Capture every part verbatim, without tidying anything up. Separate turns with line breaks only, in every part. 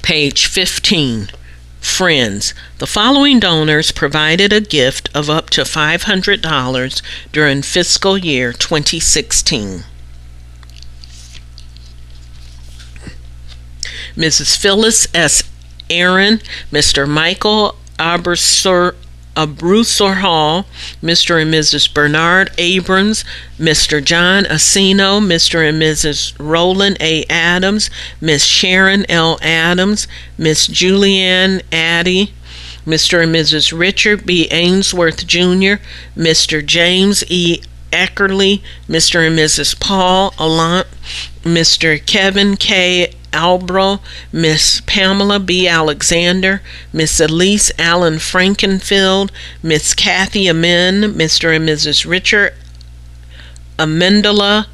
Page fifteen. Friends. The following donors provided a gift of up to five hundred dollars during fiscal year twenty sixteen. Missus Phyllis S. Aaron, Mister Michael Abrusor, Abrusor Hall, Mister and Missus Bernard Abrams, Mister John Asino, Mister and Missus Roland A. Adams, Miss Sharon L. Adams, Miss Julianne Addy, Mister and Missus Richard B. Ainsworth Junior, Mister James E. Eckerly, Mister and Missus Paul Allant, Mister Kevin K. Albro, Miss Pamela B. Alexander, Miss Elise Allen Frankenfield, Miss Kathy Amen, Mister and Missus Richard Amendola,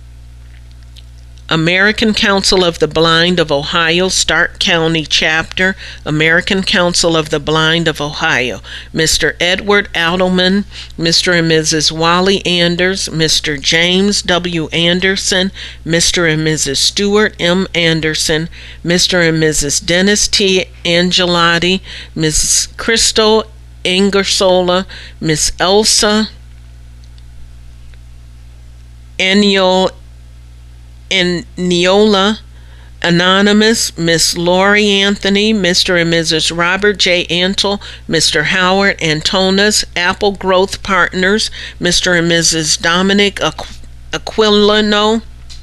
American Council of the Blind of Ohio, Stark County Chapter, American Council of the Blind of Ohio, Mister Edward Adelman, Mister and Missus Wally Anders, Mister James W. Anderson, Mister and Missus Stewart M. Anderson, Mister and Missus Dennis T. Angelotti, Missus Crystal Ingersola, Miss Elsa Eniol and Neola Anonymous, Miss Lori Anthony, Mister and Missus Robert J. Antle, Mister Howard Antonas, Apple Growth Partners, Mister and Missus Dominic Aqu- Aquilino,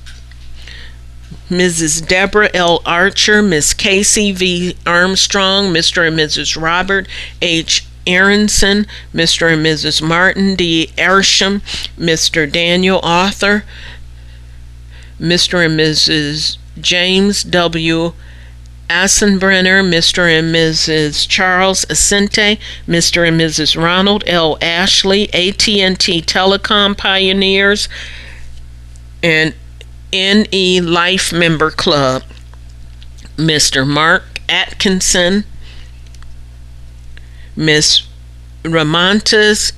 Missus Deborah L. Archer, Miss Casey V. Armstrong, Mister and Missus Robert H. Aronson, Mister and Missus Martin D. Ersham, Mister Daniel Arthur, Mister and Missus James W. Assenbrenner, Mister and Missus Charles Ascente, Mister and Missus Ronald L. Ashley, A T and T Telecom Pioneers, and N E Life Member Club, Mister Mark Atkinson, Miss Ramontes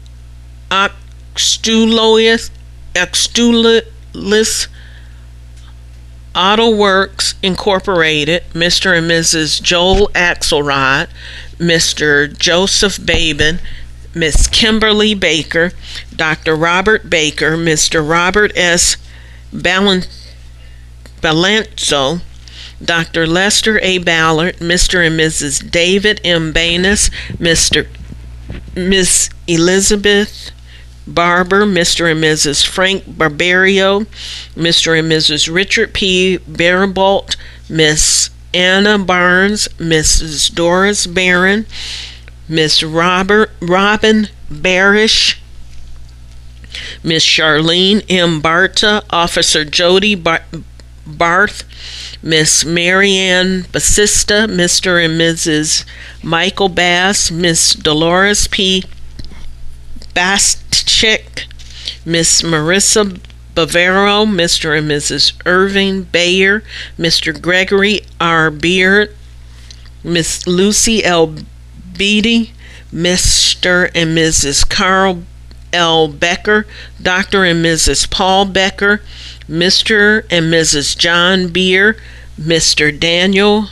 Axtulois, Axtulis, Auto Works Incorporated, Mister and Missus Joel Axelrod, Mister Joseph Babin, Miss Kimberly Baker, Doctor Robert Baker, Mister Robert S. Balan- Balanzo, Doctor Lester A. Ballard, Mister and Missus David M. Banis, Mister Miss Elizabeth Barber, Mister and Missus Frank Barbario, Mister and Missus Richard P. Barbolt, Miss Anna Barnes, Missus Doris Barron, Miss Robert Robin Barish, Miss Charlene M. Barta, Officer Jody Bar- Barth, Miss Marianne Basista, Mister and Missus Michael Bass, Miss Dolores P. Bastchick, Miss Marissa Bavaro, Mister and Missus Irving Bayer, Mister Gregory R. Beard, Miss Lucy L. Beatty, Mister and Missus Carl L. Becker, Doctor and Missus Paul Becker, Mister and Missus John Beer, Mister Daniel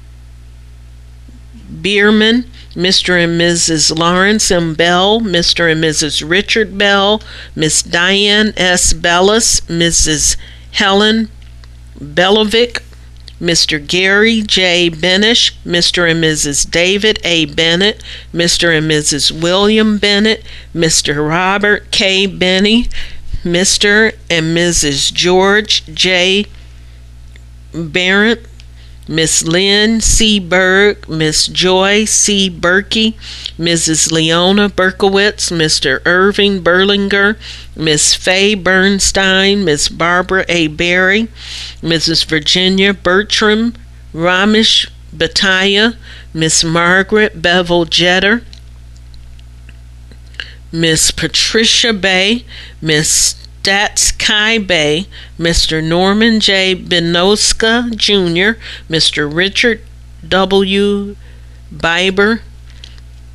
Bierman, Mister and Missus Lawrence M. Bell, Mister and Missus Richard Bell, Miss Diane S. Bellis, Missus Helen Belovic, Mister Gary J. Benish, Mister and Missus David A. Bennett, Mister and Missus William Bennett, Mister Robert K. Benny, Mister and Missus George J. Barrett, Miss Lynn C. Berg, Miss Joy C. Berkey, Missus Leona Berkowitz, Mister Irving Berlinger, Miss Faye Bernstein, Miss Barbara A. Berry, Missus Virginia Bertram, Ramesh Bataya, Miss Margaret Bevel Jetter, Miss Patricia Bay, Miss Stats Kai Bay, Mister Norman J. Benoska Junior, Mister Richard W. Bieber,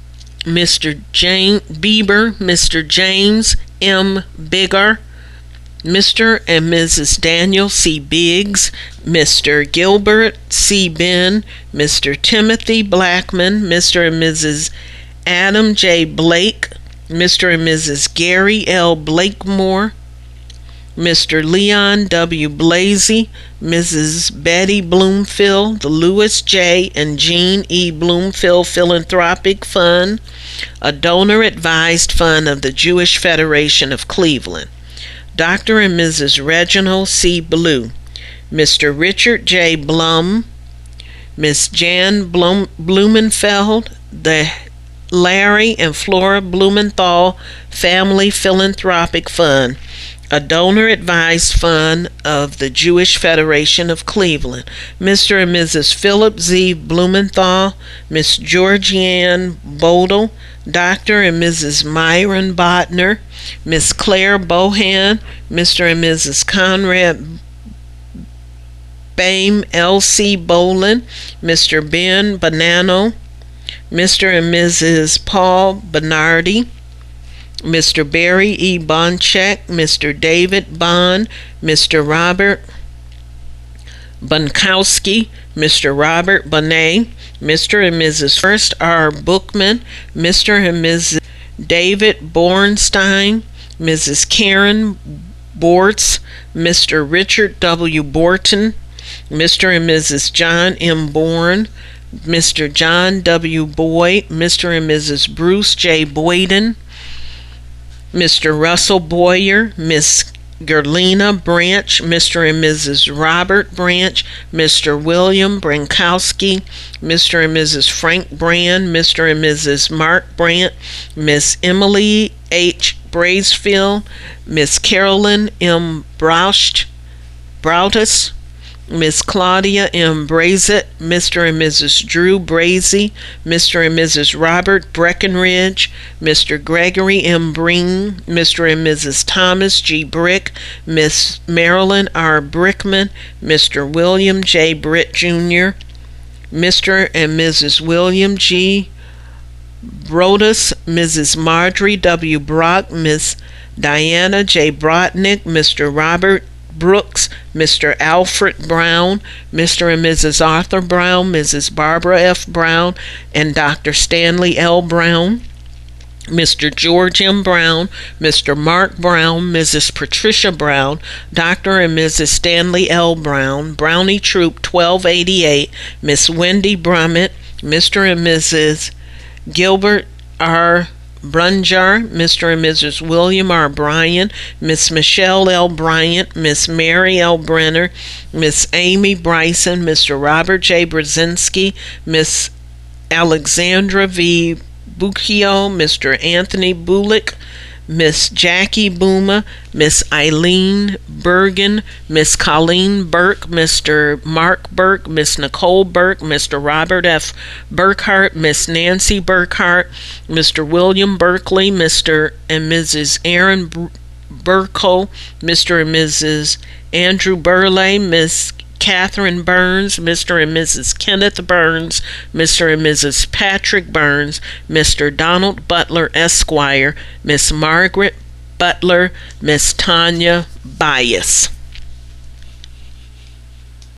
Mister James Bieber, Mister James M. Bigger, Mister and Missus Daniel C. Biggs, Mister Gilbert C. Ben, Mister Timothy Blackman, Mister and Missus Adam J. Blake, Mister and Missus Gary L. Blakemore, Mister Leon W. Blasey, Missus Betty Bloomfield, the Louis J. and Jean E. Bloomfield Philanthropic Fund, a donor-advised fund of the Jewish Federation of Cleveland. Doctor and Missus Reginald C. Blue, Mister Richard J. Blum, Miss Jan Blum- Blumenfeld, the Larry and Flora Blumenthal Family Philanthropic Fund, a donor-advised fund of the Jewish Federation of Cleveland. Mister and Missus Philip Z. Blumenthal, Miss Georgianne Bodle, Doctor and Missus Myron Botner, Miss Claire Bohan, Mister and Missus Conrad Bame L C Bolin, Mister Ben Bonanno, Mister and Missus Paul Bernardi, Mister Barry E. Boncheck, Mister David Bond, Mister Robert Bunkowski, Mister Robert Bonet, Mister and Missus First R. Bookman, Mister and Missus David Bornstein, Missus Karen Bortz, Mister Richard W. Borton, Mister and Missus John M. Bourne, Mister John W. Boyd, Mister and Missus Bruce J. Boyden, Mister Russell Boyer, Miss Gerlina Branch, Mister and Missus Robert Branch, Mister William Brankowski, Mister and Missus Frank Brand, Mister and Missus Mark Brandt, Miss Emily H. Bracefield, Miss Carolyn M. Brausch, Brautus, Miss Claudia M. Brazett, Mister and Missus Drew Brazy, Mister and Missus Robert Breckenridge, Mister Gregory M. Breen, Mister and Missus Thomas G. Brick, Miss Marilyn R. Brickman, Mister William J. Britt Junior, Mister and Missus William G. Brodus, Missus Marjorie W. Brock, Miss Diana J. Brotnick, Mister Robert Brooks, Mister Alfred Brown, Mister and Missus Arthur Brown, Missus Barbara F. Brown, and Doctor Stanley L. Brown, Mister George M. Brown, Mister Mark Brown, Missus Patricia Brown, Doctor and Missus Stanley L. Brown, Brownie Troop twelve eighty-eight, Miss Wendy Brummett, Mister and Missus Gilbert R. Brunjar, Mister and Missus William R. Bryan, Miss Michelle L. Bryant, Miss Mary L. Brenner, Miss Amy Bryson, Mister Robert J. Brzezinski, Miss Alexandra V. Bucchio, Mister Anthony Bulick, Miss Jackie Booma, Miss Eileen Bergen, Miss Colleen Burke, Mister Mark Burke, Miss Nicole Burke, Mister Robert F. Burkhart, Miss Nancy Burkhart, Mister William Berkeley, Mister and Missus Aaron Burko, Mister and Missus Andrew Burley, Miss Catherine Burns, Mister and Missus Kenneth Burns, Mister and Missus Patrick Burns, Mister Donald Butler Esquire, Miss Margaret Butler, Miss Tanya Bias.